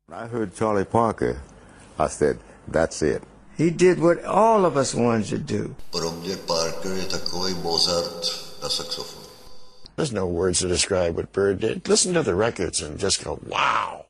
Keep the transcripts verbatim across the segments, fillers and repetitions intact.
I heard Charlie Parker, I said, that's it. He did what all of us wanted to do. Pro mě Parker je takový Mozart na saxofon. There's no words to describe what Bird did. Listen to the records and just go, wow.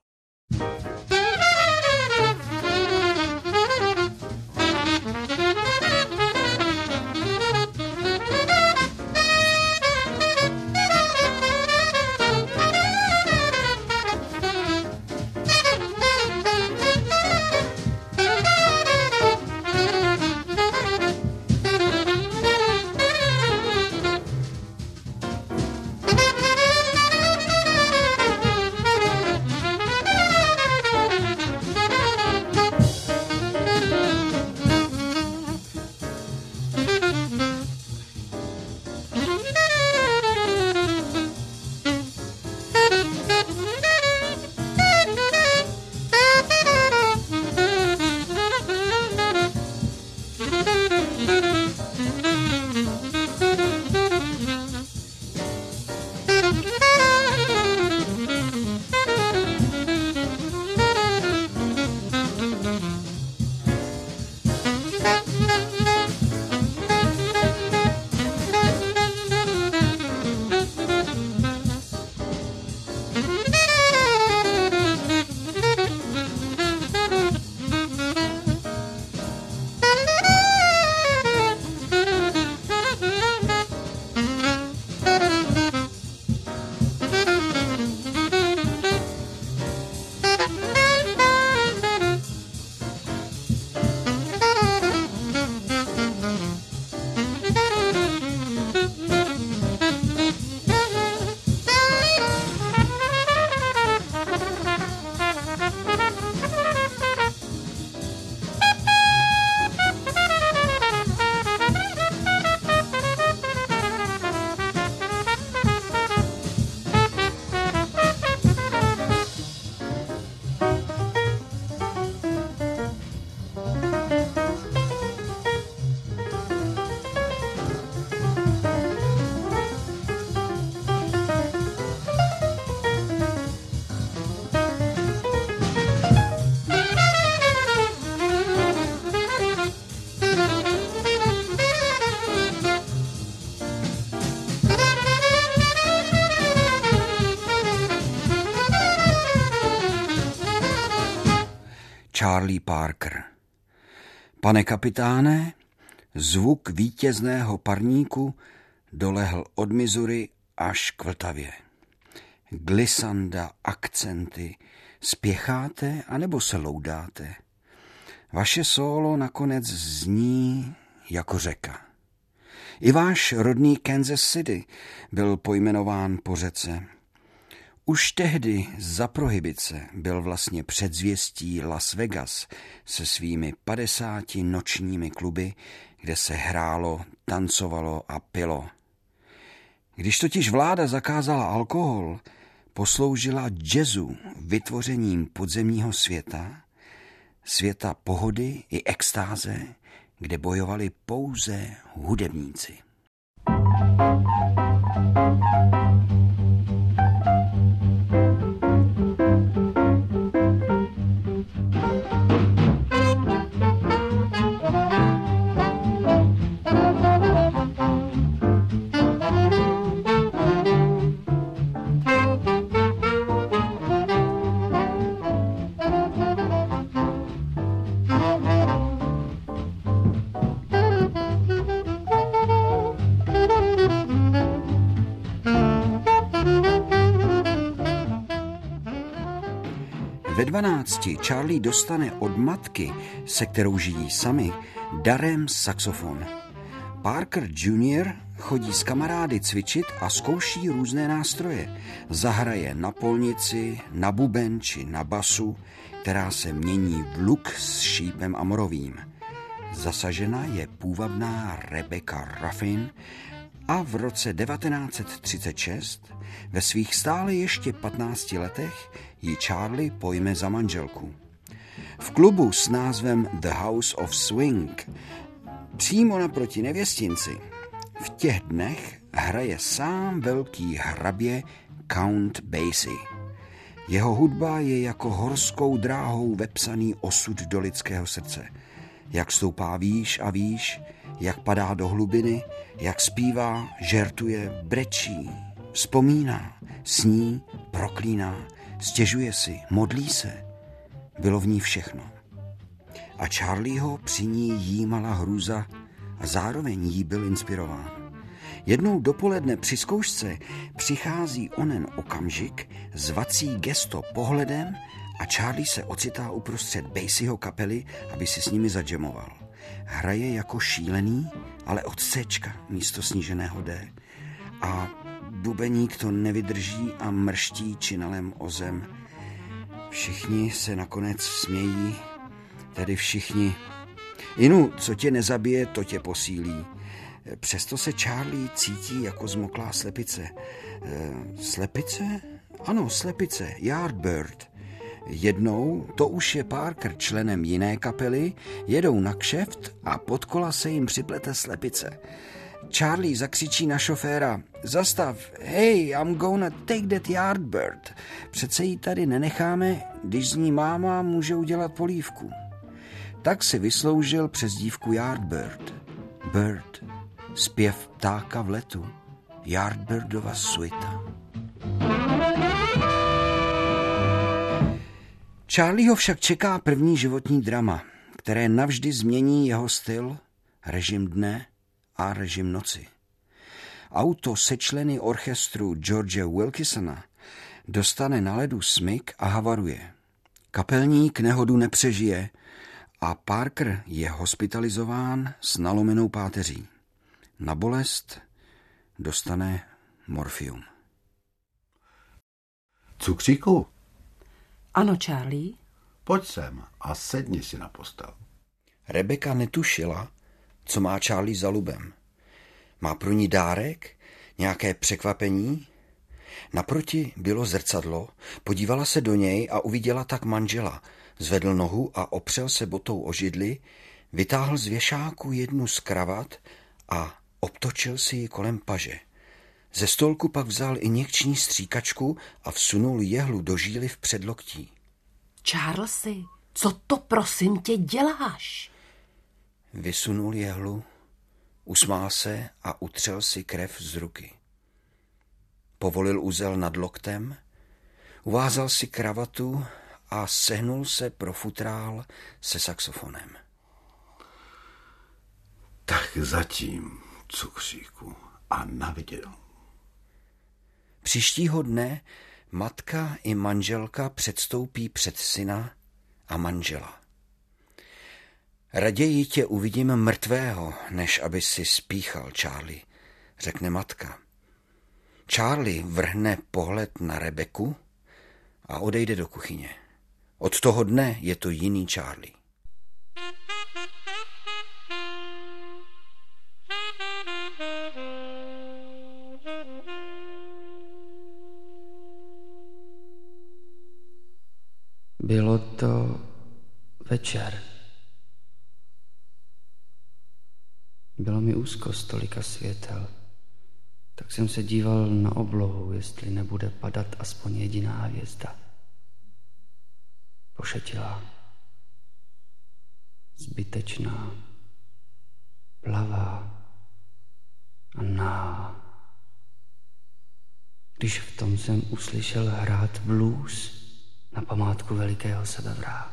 Charlie Parker. Pane kapitáne, zvuk vítězného parníku dolehl od Missouri až k Vltavě. Glissanda, akcenty, spěcháte anebo se loudáte? Vaše sólo nakonec zní jako řeka. I váš rodný Kansas City byl pojmenován po řece. Už tehdy za prohibice byl vlastně předzvěstí Las Vegas se svými padesáti nočními kluby, kde se hrálo, tancovalo a pilo. Když totiž vláda zakázala alkohol, posloužila jazzu vytvořením podzemního světa, světa pohody i extáze, kde bojovali pouze hudebníci. Ve dvanácti Charlie dostane od matky, se kterou žijí sami, darem saxofon. Parker junior chodí s kamarády cvičit a zkouší různé nástroje. Zahraje na polnici, na buben či na basu, která se mění v luk s šípem amorovým. Zasažena je půvabná Rebecca Ruffin a v roce devatenáct set třicet šest ve svých stále ještě patnácti letech ji Charlie pojme za manželku. V klubu s názvem The House of Swing přímo naproti nevěstinci v těch dnech hraje sám velký hrabě Count Basie. Jeho hudba je jako horskou dráhou vepsaný osud do lidského srdce. Jak stoupá výš a výš, jak padá do hlubiny, jak zpívá, žertuje, brečí, vzpomíná, sní, proklíná, stěžuje si, modlí se. Bylo v ní všechno. A Charlieho při ní jímala hrůza a zároveň jí byl inspirován. Jednou dopoledne při zkoušce přichází onen okamžik, zvací gesto pohledem a Charlie se ocitá uprostřed Basieho kapely, aby si s nimi zadžemoval. Hraje jako šílený, ale od Cčka místo sníženého D. A bubeník to nevydrží a mrští činelem o zem. Všichni se nakonec smějí, tedy všichni. Inu, co tě nezabije, to tě posílí. Přesto se Charlie cítí jako zmoklá slepice. E, slepice? Ano, slepice, Yardbird. Jednou, to už je Parker členem jiné kapely, jedou na kšeft a pod kola se jim připlete slepice. Charlie zakřičí na šoféra: zastav, hey, I'm gonna take that Yardbird. Přece ji tady nenecháme, když z ní máma může udělat polívku. Tak si vysloužil přezdívku Yardbird. Bird, zpěv ptáka v letu, Yardbirdova suita. Charlieho však čeká první životní drama, které navždy změní jeho styl, režim dne a režim noci. Auto se členy orchestru George Wilkinsona dostane na ledu smyk a havaruje. Kapelník nehodu nepřežije a Parker je hospitalizován s nalomenou páteří. Na bolest dostane morfium. Cukříku? Ano, Charlie? Pojď sem a sedni si na postel. Rebecca netušila, co má Charlie za lubem. Má pro ní dárek? Nějaké překvapení? Naproti bylo zrcadlo, podívala se do něj a uviděla tak manžela. Zvedl nohu a opřel se botou o židli, vytáhl z věšáku jednu z kravat a obtočil si ji kolem paže. Ze stolku pak vzal injekční stříkačku a vsunul jehlu do žíly v předloktí. Charlesy, co to prosím tě děláš? Vysunul jehlu, usmál se a utřel si krev z ruky. Povolil uzel nad loktem, uvázal si kravatu a sehnul se pro futrál se saxofonem. Tak zatím, cukříku, a na viděnou. Příštího dne matka i manželka předstoupí před syna a manžela. Raději tě uvidím mrtvého, než aby si spíchal, Charlie, řekne matka. Charlie vrhne pohled na Rebeku a odejde do kuchyně. Od toho dne je to jiný Charlie. Bylo to večer. Bylo mi úzko z tolika světel, tak jsem se díval na oblohu, jestli nebude padat aspoň jediná hvězda. Pošetilá, zbytečná, plavá a náhá. Když v tom jsem uslyšel hrát blues na památku velikého sebevraha.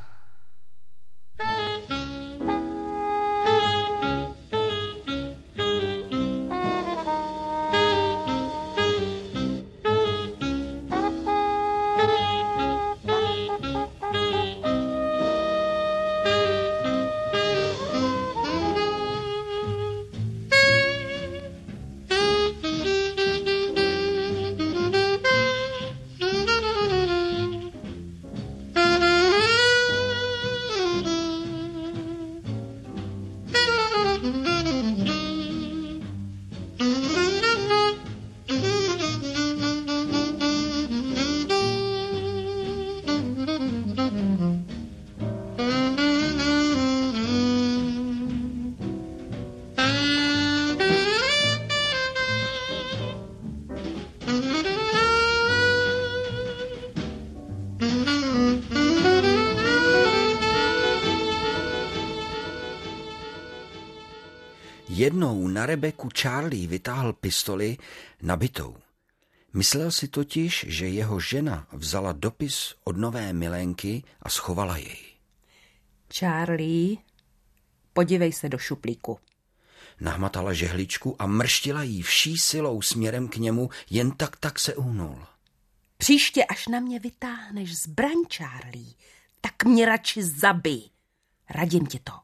Jednou na Rebeku Charlie vytáhl pistoli nabitou. Myslel si totiž, že jeho žena vzala dopis od nové milenky a schovala jej. Charlie, podívej se do šuplíku. Nahmatala žehličku a mrštila jí vší silou směrem k němu, jen tak tak se uhnul. Příště, až na mě vytáhneš zbraň, Charlie, tak mě radši zabij. Radím ti to.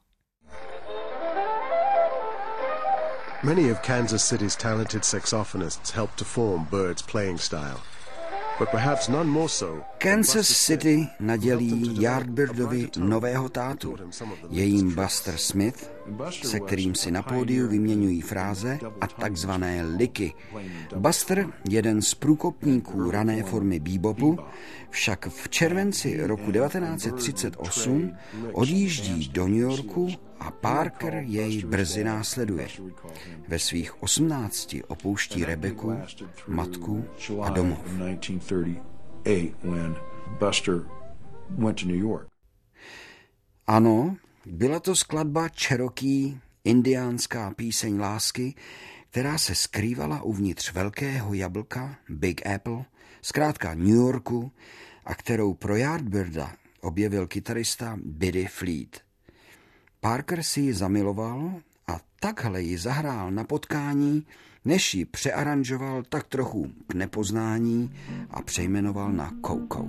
Many of Kansas City's talented saxophonists helped to form Bird's playing style. But perhaps none more so. Kansas City nadělí Yardbirdovi nového tátu. Je jim Buster Smith, se kterým si na pódiu vyměňují fráze a takzvané liky. Buster, jeden z průkopníků rané formy bebopu, však v červenci roku devatenáct set třicet osm odjíždí do New Yorku a Parker jej brzy následuje. Ve svých osmnácti opouští Rebeku, matku a domov. Ano, byla to skladba Cherokee, indiánská píseň lásky, která se skrývala uvnitř velkého jablka, Big Apple, zkrátka New Yorku, a kterou pro Yardbirda objevil kytarista Buddy Fleet. Parker si ji zamiloval a takhle ji zahrál na potkání, než ji přearanžoval tak trochu k nepoznání a přejmenoval na Coco.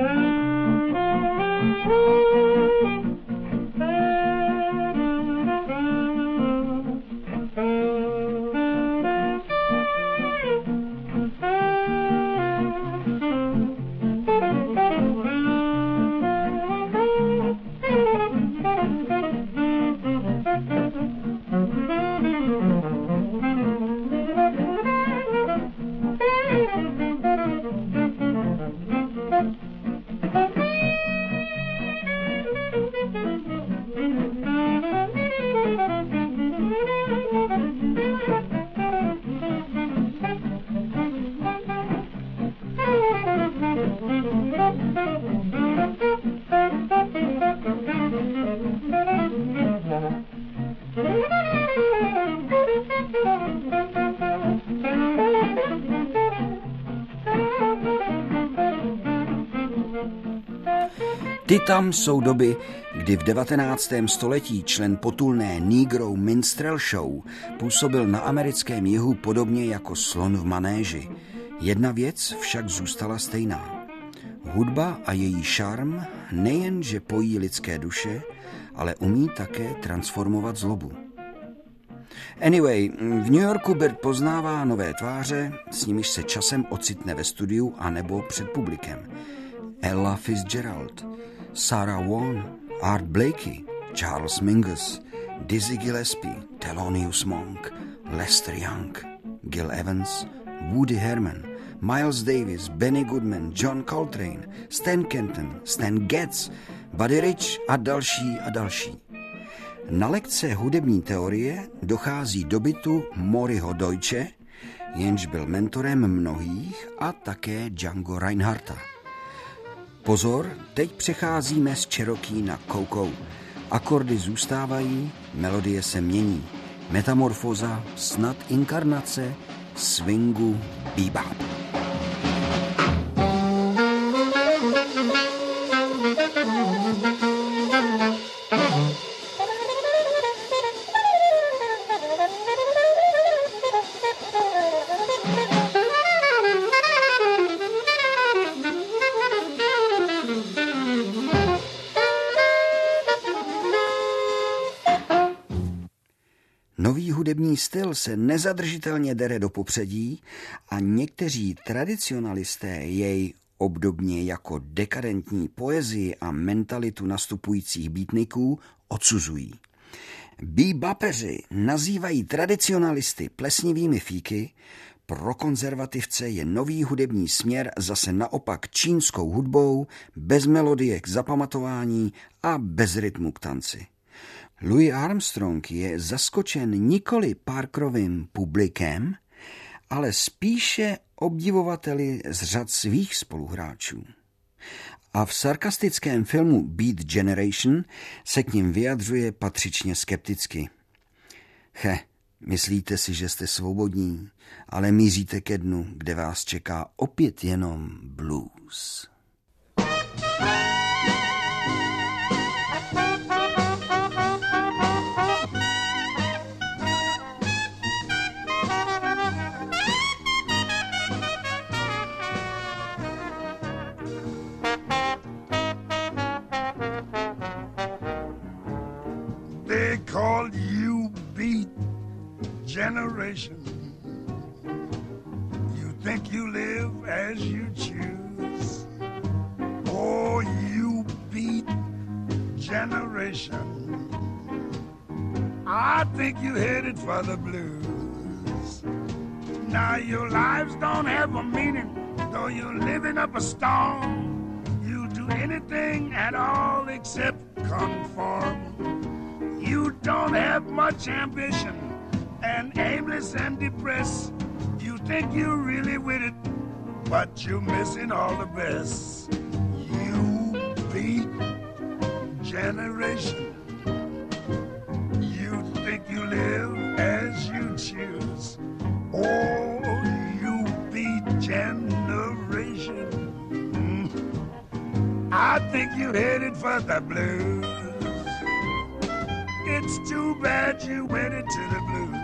Ty tam jsou doby, kdy v devatenáctém století člen potulné Negro Minstrel Show působil na americkém jihu podobně jako slon v manéži. Jedna věc však zůstala stejná. Hudba a její šarm nejenže pojí lidské duše, ale umí také transformovat zlobu. Anyway, v New Yorku Bird poznává nové tváře, s nimiž se časem ocitne ve studiu anebo před publikem. Ella Fitzgerald, Sarah Vaughan, Art Blakey, Charles Mingus, Dizzy Gillespie, Thelonious Monk, Lester Young, Gil Evans, Woody Herman, Miles Davis, Benny Goodman, John Coltrane, Stan Kenton, Stan Getz, Buddy Rich a další a další. Na lekce hudební teorie dochází do bytu Mauryho Deutsche, jenž byl mentorem mnohých, a také Django Reinhardta. Pozor, teď přecházíme z Cherokee na Coco. Akordy zůstávají, melodie se mění. Metamorfóza, snad inkarnace swingu bebop. Nový hudební styl se nezadržitelně dere do popředí a někteří tradicionalisté jej obdobně jako dekadentní poezii a mentalitu nastupujících beatniků odsuzují. Bebopeři nazývají tradicionalisty plesnivými fíky, pro konzervativce je nový hudební směr zase naopak čínskou hudbou, bez melodie k zapamatování a bez rytmu k tanci. Louis Armstrong je zaskočen nikoli Parkerovým publikem, ale spíše obdivovateli z řad svých spoluhráčů. A v sarkastickém filmu Beat Generation se k nim vyjadřuje patřičně skepticky. Che, Myslíte si, že jste svobodní, ale míříte ke dnu, kde vás čeká opět jenom blues. They call you beat generation. You think you live as you choose. Oh, you beat generation. I think you headed for the blues. Now your lives don't have a meaning, though you're living up a storm. You do anything at all except conform. You don't have much ambition and aimless and depressed. You think you're really with it, but you're missing all the best. You beat generation. You think you live as you choose. Oh, you beat generation. Mm. I think you headed for the blues. It's too bad you went into the blues.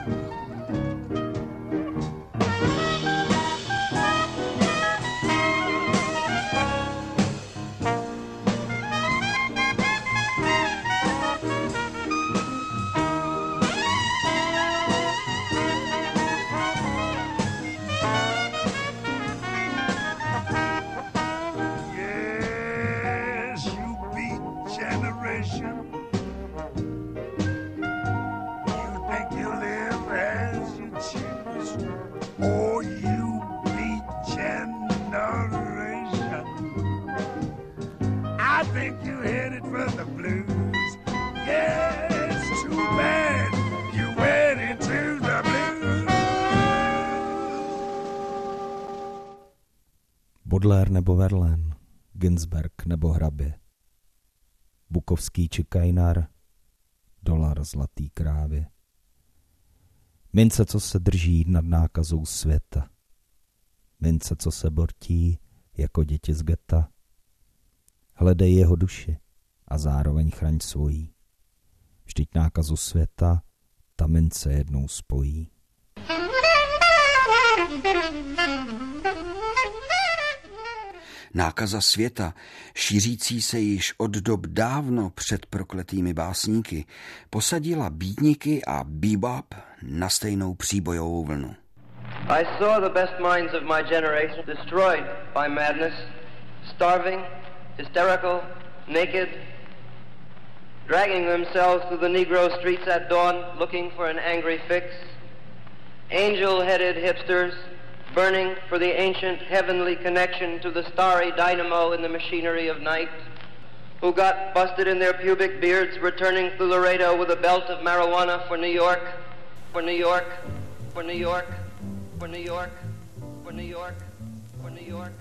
Yes, you beat generation. Oh, you beat generation. I think you headed for the blues. Yeah, it's too bad you went into the blues. Baudelaire nebo Verlaine, Ginsberg nebo Hrabě, Bukovský či Kajnar, dolar zlatý krávě. Mince, co se drží nad nákazou světa. Mince, co se bortí jako děti z geta. Hledej jeho duši a zároveň chraň svojí. Vždyť nákazu světa ta mince jednou spojí. Nákaza světa, šířící se již od dob dávno před prokletými básníky, posadila beatniky a bebop na stejnou příbojovou vlnu. I saw the best minds of my generation destroyed by madness, starving, hysterical, naked, dragging themselves through the Negro streets at dawn looking for an angry fix, angel-headed hipsters burning for the ancient heavenly connection to the starry dynamo in the machinery of night, who got busted in their pubic beards returning through Laredo with a belt of marijuana for New York, for New York, for New York, for New York, for New York, for New York.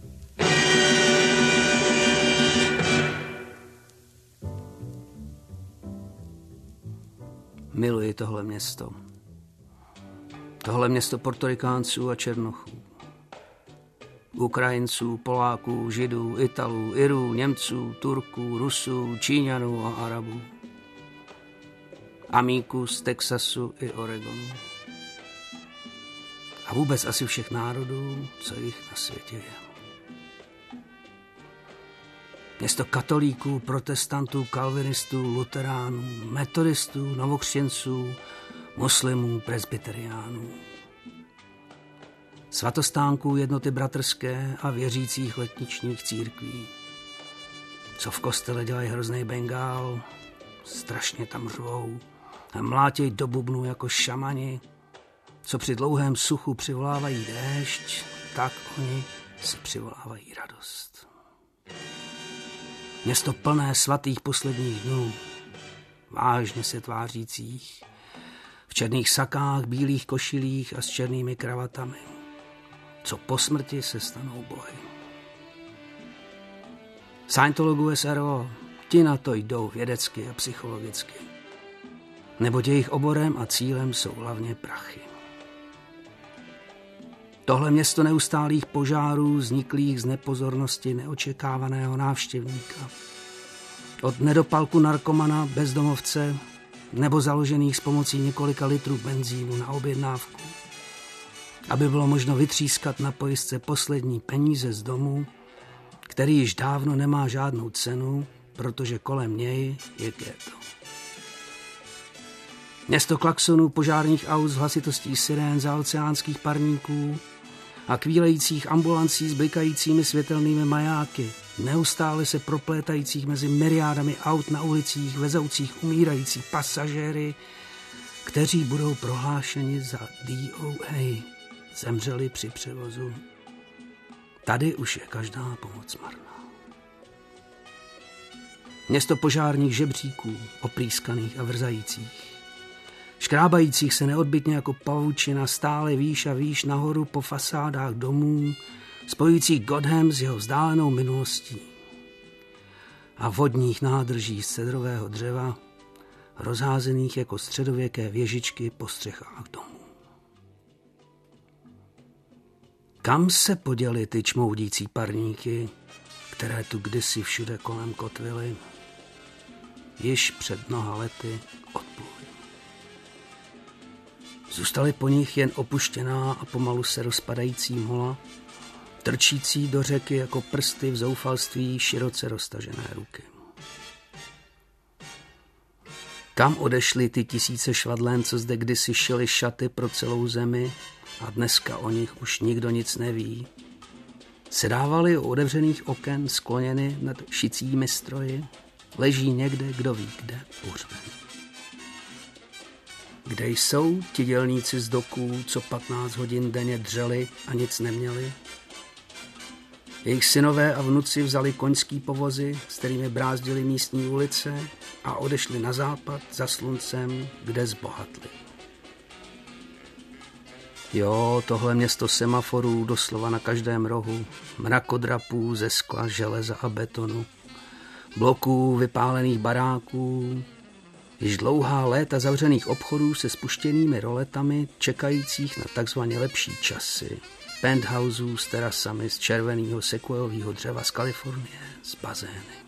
Miluji tohle město. Tohle město Portorikánců a Černochů. Ukrajinců, Poláků, Židů, Italů, Irů, Němců, Turků, Rusů, Číňanů a Arabů. Amíků z Texasu i Oregonu. A vůbec asi všech národů, co jich na světě je. Město katolíků, protestantů, kalvinistů, luteránů, metodistů, novokřtěnců, muslimů, presbyteriánů. Svatostánků jednoty bratrské a věřících letničních církví. Co v kostele dělají hrozný bengál, strašně tam řvou a mlátěj do bubnu jako šamani. Co při dlouhém suchu přivolávají déšť, tak oni si přivolávají radost. Město plné svatých posledních dnů, vážně se tvářících, v černých sakách, bílých košilích a s černými kravatami, co po smrti se stanou bohy. Scientologů S R O, ti na to jdou vědecky a psychologicky. neboť jejich oborem a cílem jsou hlavně prachy. Tohle město neustálých požárů vzniklých z nepozornosti neočekávaného návštěvníka. Od nedopalku narkomana, bezdomovce nebo založených s pomocí několika litrů benzínu na objednávku, aby bylo možno vytřískat na pojistce poslední peníze z domu, který již dávno nemá žádnou cenu, protože kolem něj je ghetto. Město klaxonů, požárních aut s hlasitostí sirén za oceánských parníků a kvílejících ambulancí s blikajícími světelnými majáky, neustále se proplétajících mezi myriádami aut na ulicích, vezoucích umírající pasažéry, kteří budou prohlášeni za D O A, zemřeli při převozu. Tady už je každá pomoc marná. Město požárních žebříků, oprýskaných a vrzajících, škrábajících se neodbytně jako pavučina stále výš a výš nahoru po fasádách domů, spojujících Godham s jeho vzdálenou minulostí a vodních nádrží z cedrového dřeva, rozházených jako středověké věžičky po střechách domů. Kam se poděly ty čmoudící parníky, které tu kdysi všude kolem kotvily? Již před mnoha lety odpluly. Zůstaly po nich jen opuštěná a pomalu se rozpadající mola, trčící do řeky jako prsty v zoufalství široce roztažené ruky. Kam odešly ty tisíce švadlén, co zde kdysi šily šaty pro celou zemi a dneska o nich už nikdo nic neví? Sedávali u otevřených oken skloněny nad šicími stroji, leží někde, kdo ví kde, pohřbení. Kde jsou ti dělníci z doků, co patnáct hodin denně dřeli a nic neměli? Jejich synové a vnuci vzali koňský povozy, s kterými brázdili místní ulice a odešli na západ za sluncem, kde zbohatli. Jo, tohle město semaforů doslova na každém rohu, mrakodrapů ze skla, železa a betonu, bloků vypálených baráků, již dlouhá léta zavřených obchodů se spuštěnými roletami, čekajících na takzvaně lepší časy, penthouseů s terasami z červeného sekvojového dřeva z Kalifornie, z bazény.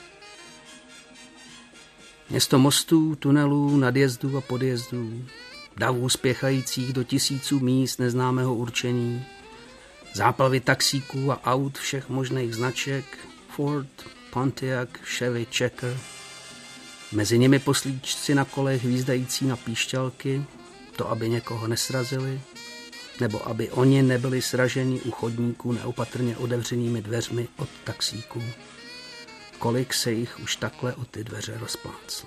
Město mostů, tunelů, nadjezdů a podjezdů, davů spěchajících do tisíců míst neznámého určení, záplavy taxíků a aut všech možných značek, Ford, Pontiac, Chevy, Checker, mezi nimi poslíčci na kolech hvízdající na píšťalky, to aby někoho nesrazili, nebo aby oni nebyli sraženi u chodníků neopatrně otevřenými dveřmi od taxíků. Kolik se jich už takhle o ty dveře rozpláclo.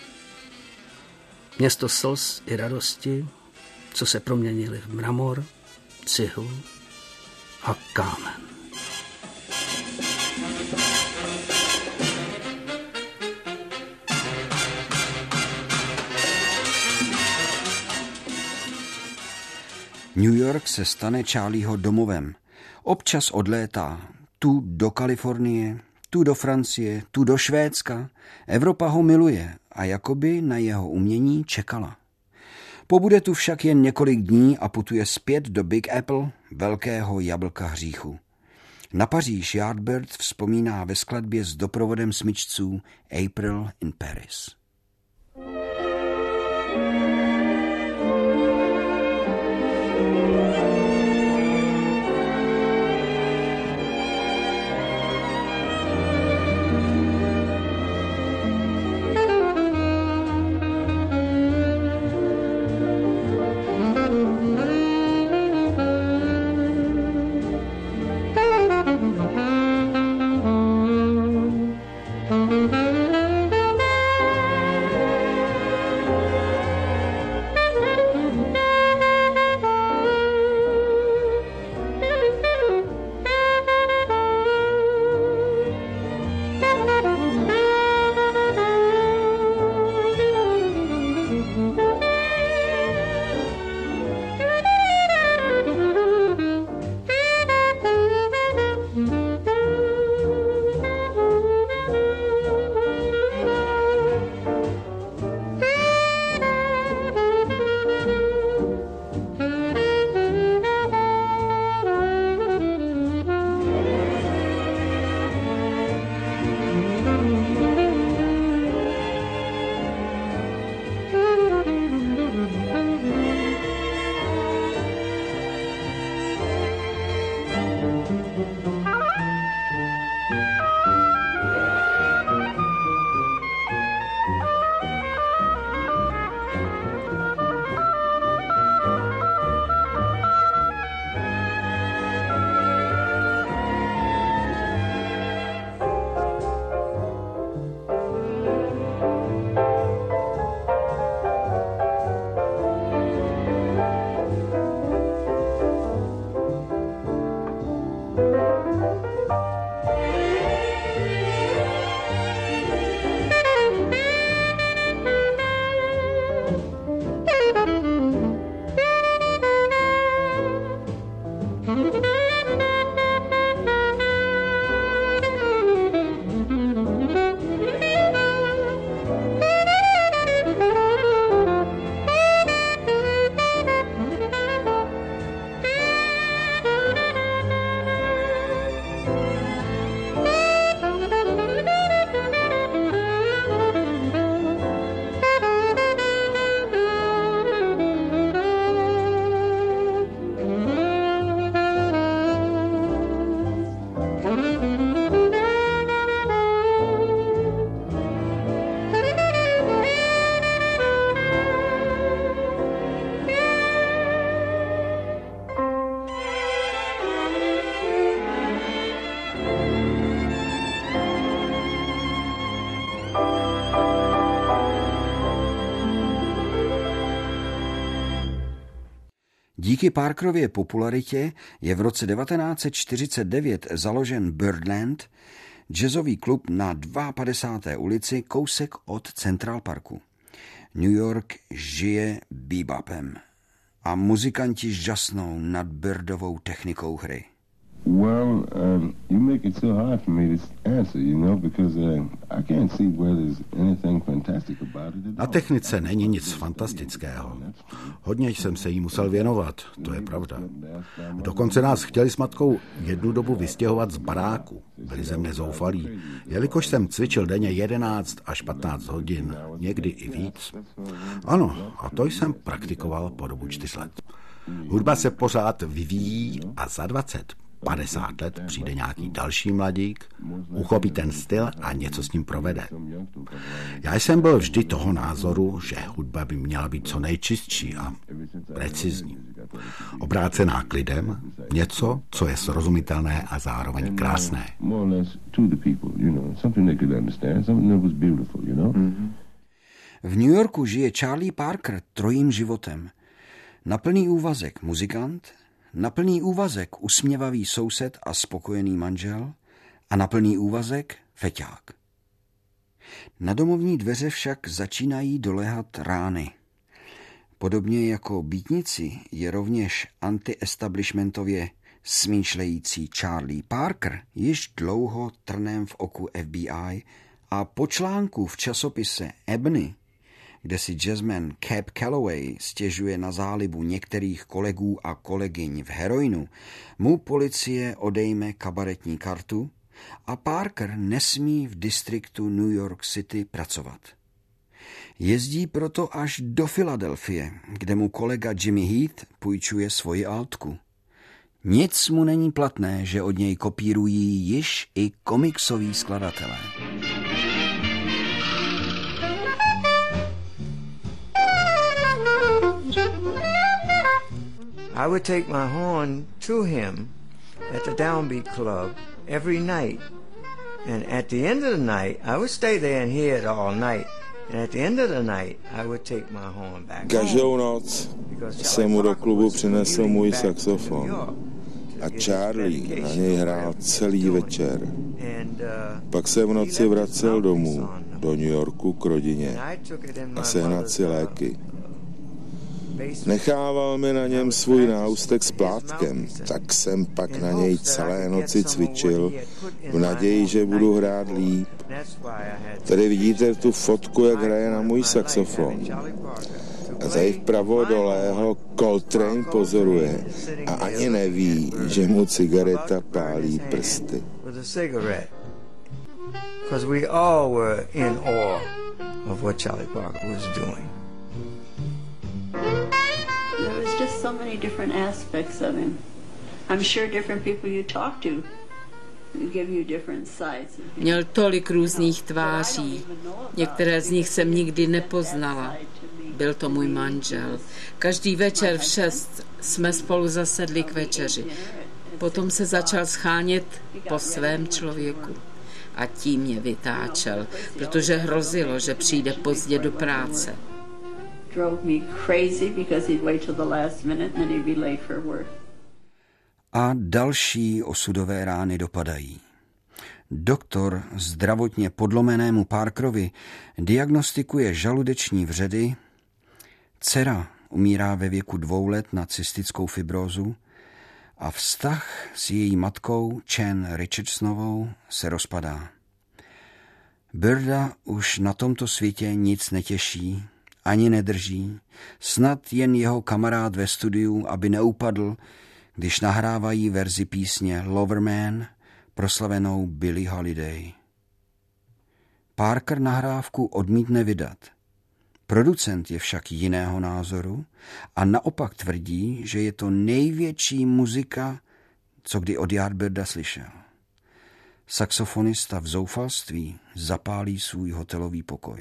Město slz i radosti, co se proměnily v mramor, cihlu a kámen. New York se stane Charlieho domovem. Občas odlétá tu do Kalifornie, tu do Francie, tu do Švédska. Evropa ho miluje a jakoby na jeho umění čekala. Pobude tu však jen několik dní a putuje zpět do Big Apple, velkého jablka hříchu. Na Paříž Yardbird vzpomíná ve skladbě s doprovodem smyčců April in Paris. Díky Parkerově popularitě je v roce devatenáct set čtyřicet devět založen Birdland, jazzový klub na padesáté druhé ulici, kousek od Central Parku. New York žije bebopem a muzikanti žasnou nad Birdovou technikou hry. Well, um, you make it so hard for me to answer, you know, because uh, I can't see where there's anything fantastic about it. Na technice není nic fantastického. Hodně jsem se jí musel věnovat, to je pravda. Dokonce nás chtěli s matkou jednu dobu vystěhovat z baráku. Byli ze mne zoufalí, jelikož jsem cvičil denně jedenáct až patnáct hodin, někdy i víc. Ano, a to jsem praktikoval po dobu čtyř let. Hudba se pořád vyvíjí a za dvacet padesát let přijde nějaký další mladík, uchopí ten styl a něco s ním provede. Já jsem byl vždy toho názoru, že hudba by měla být co nejčistší a precizní. Obrácená k lidem, něco, co je srozumitelné a zároveň krásné. V New Yorku žije Charlie Parker trojím životem. Na plný úvazek muzikant, na plný úvazek usměvavý soused a spokojený manžel a na plný úvazek feťák. Na domovní dveře však začínají doléhat rány. Podobně jako býtnici je rovněž anti-establishmentově smýšlející Charlie Parker již dlouho trnem v oku F B I a po článku v časopise Ebony, kde si jazzman Cab Calloway stěžuje na zálibu některých kolegů a kolegyň v heroinu, mu policie odejme kabaretní kartu a Parker nesmí v distriktu New York City pracovat. Jezdí proto až do Filadelfie, kde mu kolega Jimmy Heath půjčuje svoji altku. Nic mu není platné, že od něj kopírují již i komiksoví skladatelé. I would take my horn to him at the Downbeat Club every night. And at the end of the night, I would stay there and hear it all night. And at the end of the night, I would take my horn back. Každou noc jsem mu do klubu přinesl můj saxofon. A Charlie na něj hrál celý večer. Pak se v noci vracel domů do New Yorku k rodině a sehnat si léky. Nechával mi na něm svůj náustek s plátkem, tak jsem pak na něj celé noci cvičil v naději, že budu hrát líp. Tady vidíte tu fotku, jak hraje na můj saxofon. A tady vpravo dole ho Coltrane pozoruje a ani neví, že mu cigareta pálí prsty. Because we all were in awe of what Charlie Parker was doing. There was just so many different aspects of him. I'm sure different people you talk to give you different sides. Měl tolik různých tváří. Některé z nich jsem nikdy nepoznala. Byl to můj manžel. Každý večer v šest jsme spolu zasedli k večeři. Potom se začal schánět po svém člověku. A tím mě vytáčel, protože hrozilo, že přijde pozdě do práce. A další osudové rány dopadají. Doktor zdravotně podlomenému Parkerovi diagnostikuje žaludeční vředy, dcera umírá ve věku dvou let na cystickou fibrózu a vztah s její matkou Chan Richardsonovou se rozpadá. Birda už na tomto světě nic netěší, ani nedrží, snad jen jeho kamarád ve studiu, aby neupadl, když nahrávají verzi písně Loverman, proslavenou Billie Holiday. Parker nahrávku odmítne vydat. Producent je však jiného názoru a naopak tvrdí, že je to největší muzika, co kdy od Yardbirda slyšel. Saxofonista v zoufalství zapálí svůj hotelový pokoj.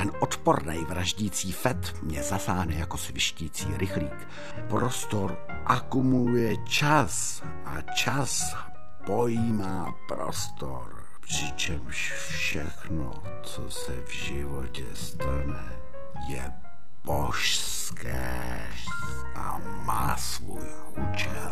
Ten odpornej vraždící fet mě zasáhne jako svištící rychlík. Prostor akumuluje čas a čas pojímá prostor. Přičemž všechno, co se v životě stane, je božské a má svůj účel.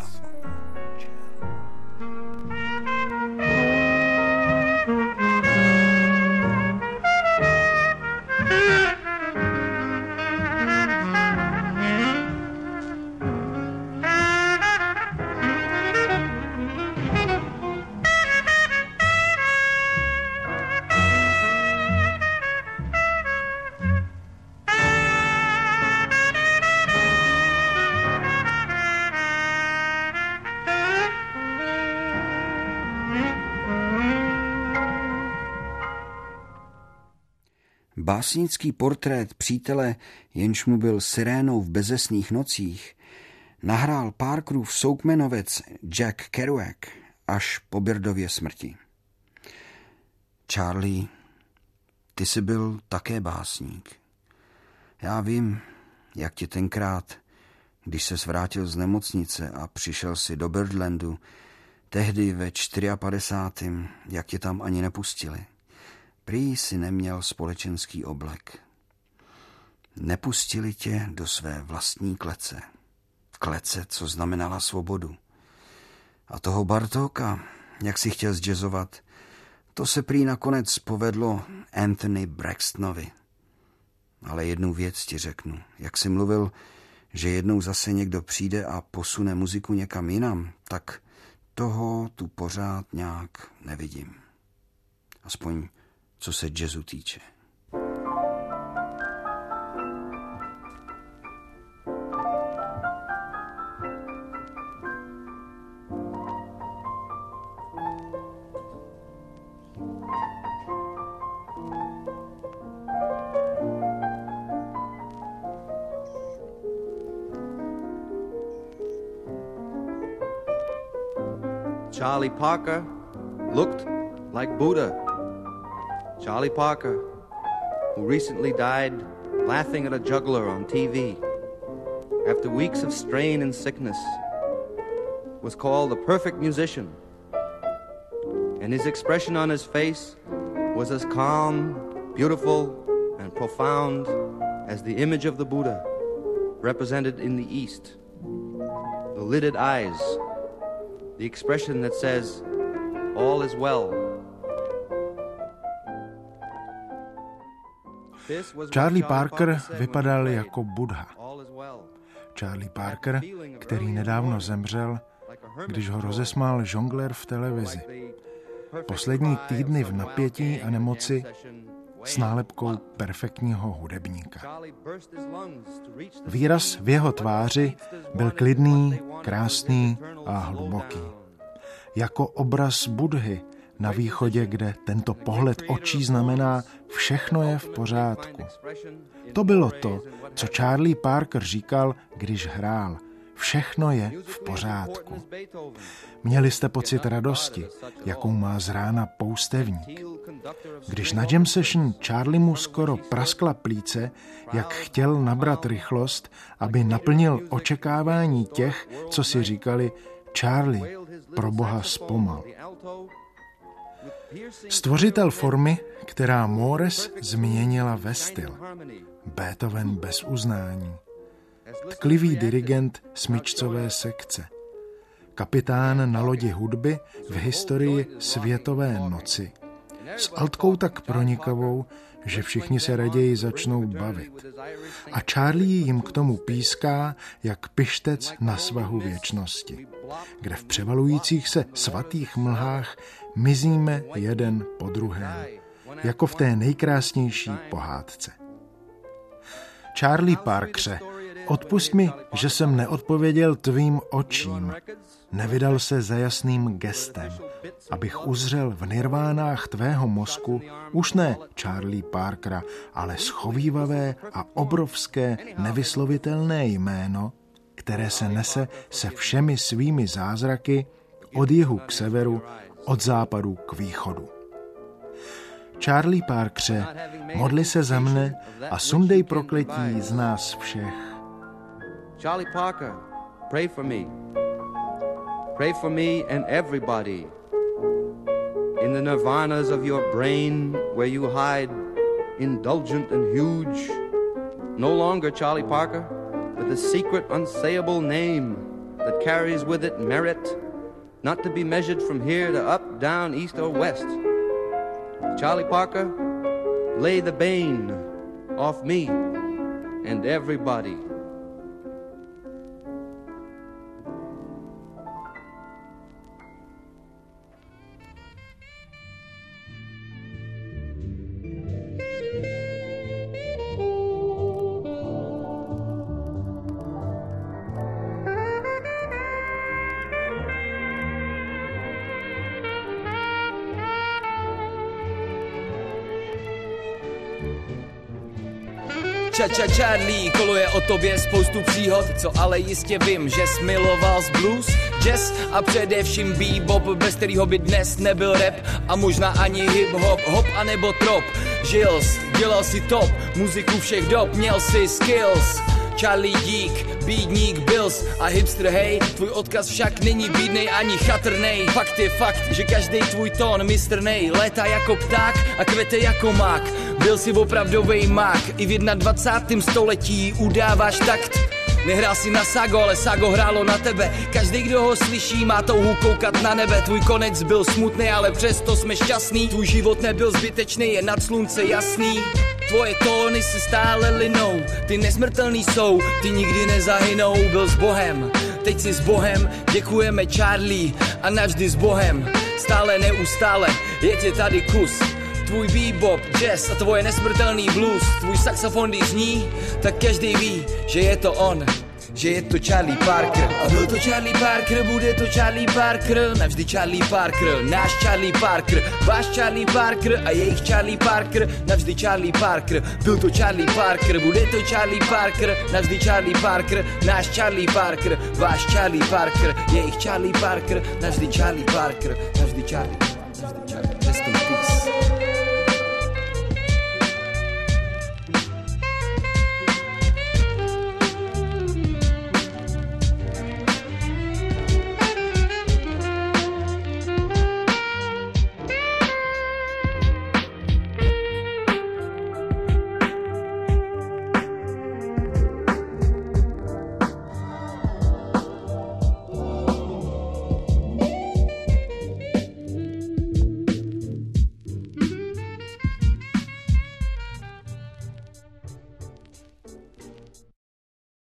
Básnický portrét přítele, jenž mu byl sirénou v bezesných nocích, nahrál Parkerův soukmenovec Jack Kerouac až po Byrdově smrti. Charlie, ty jsi byl také básník. Já vím, jak ti tenkrát, když ses vrátil z nemocnice a přišel si do Birdlandu, tehdy ve padesátém čtvrtém, jak tě tam ani nepustili. Prý si neměl společenský oblek. Nepustili tě do své vlastní klece. Klece, co znamenala svobodu. A toho Bartóka, jak si chtěl zjazzovat, to se prý nakonec povedlo Anthony Braxtonovi. Ale jednu věc ti řeknu. Jak jsi mluvil, že jednou zase někdo přijde a posune muziku někam jinam, tak toho tu pořád nějak nevidím. Aspoň co se jazzu týče. Charlie Parker looked like Buddha. Charlie Parker, who recently died laughing at a juggler on T V after weeks of strain and sickness, was called a perfect musician, and his expression on his face was as calm, beautiful, and profound as the image of the Buddha represented in the East. The lidded eyes, the expression that says, all is well. Charlie Parker vypadal jako Buddha. Charlie Parker, který nedávno zemřel, když ho rozesmál žonglér v televizi. Poslední týdny v napětí a nemoci s nálepkou perfektního hudebníka. Výraz v jeho tváři byl klidný, krásný a hluboký. Jako obraz Buddhy na východě, kde tento pohled očí znamená všechno je v pořádku. To bylo to, co Charlie Parker říkal, když hrál. Všechno je v pořádku. Měli jste pocit radosti, jakou má z rána poustevník. Když na jam session Charlie mu skoro praskla plíce, jak chtěl nabrat rychlost, aby naplnil očekávání těch, co si říkali, Charlie, pro boha zpomal. Stvořitel formy, která Mores změnila ve styl. Beethoven bez uznání. Tklivý dirigent smyčcové sekce. Kapitán na lodi hudby v historii světové noci. S altkou tak pronikavou, že všichni se raději začnou bavit. A Charlie jim k tomu píská, jak pištec na svahu věčnosti, kde v převalujících se svatých mlhách mizíme jeden po druhém, jako v té nejkrásnější pohádce. Charlie Parkře, odpusť mi, že jsem neodpověděl tvým očím. Nevydal se za jasným gestem, abych uzřel v nirvánách tvého mozku už ne Charlie Parkera, ale schovývavé a obrovské nevyslovitelné jméno, které se nese se všemi svými zázraky od jihu k severu, od západu k východu. Charlie Parkere, modli se za mne a sundej prokletí z nás všech. Charlie Parker, pray for me. Pray for me and everybody. In the nirvanas of your brain where you hide, indulgent and huge. No longer Charlie Parker, but the secret unsayable name that carries with it merit, not to be measured from here to up, down, east or west. Charlie Parker, lay the bane off me and everybody. Ča, ča, Charlie, koluje o tobě spoustu příhod, co ale jistě vím, že jsi miloval z blues, jazz a především bebop, bez kterýho by dnes nebyl rap a možná ani hip-hop, hop a nebo trop. Žil jsi, dělal si top, muziku všech dob, měl si skills. Charlie dík, bídník, Bills a hipster hej, tvůj odkaz však není bídnej ani chatrnej. Fakt je fakt, že každý tvůj tón mistrnej létá jako pták a kvete jako mák. Byl si opravdovej mák, i v dvacátém prvním století udáváš takt. Nehrál si na Sago, ale Sago hrálo na tebe. Každý, kdo ho slyší, má touhu koukat na nebe. Tvůj konec byl smutný, ale přesto jsme šťastný. Tvůj život nebyl zbytečný, je nad slunce jasný. Tvoje tóny si stále linou, ty nesmrtelný jsou, ty nikdy nezahynou. Byl s Bohem, teď si s Bohem, děkujeme Charlie a navždy s Bohem. Stále neustále, je tě tady kus. Tvůj bebop, jazz a tvoje nesmrtelný blues, tvůj saxofon, když zní, tak každý ví, že je to on, že je to Charlie Parker. A byl to Charlie Parker, bude to Charlie Parker, navždy Charlie Parker, náš Charlie Parker, váš Charlie Parker a jejich Charlie Parker, navždy Charlie Parker. Byl to Charlie Parker, bude to Charlie Parker, navždy Charlie Parker, náš Charlie Parker, váš Charlie Parker, jejich Charlie Parker, navždy Charlie Parker, navždy Charlie, navždy Charlie. Rest in peace.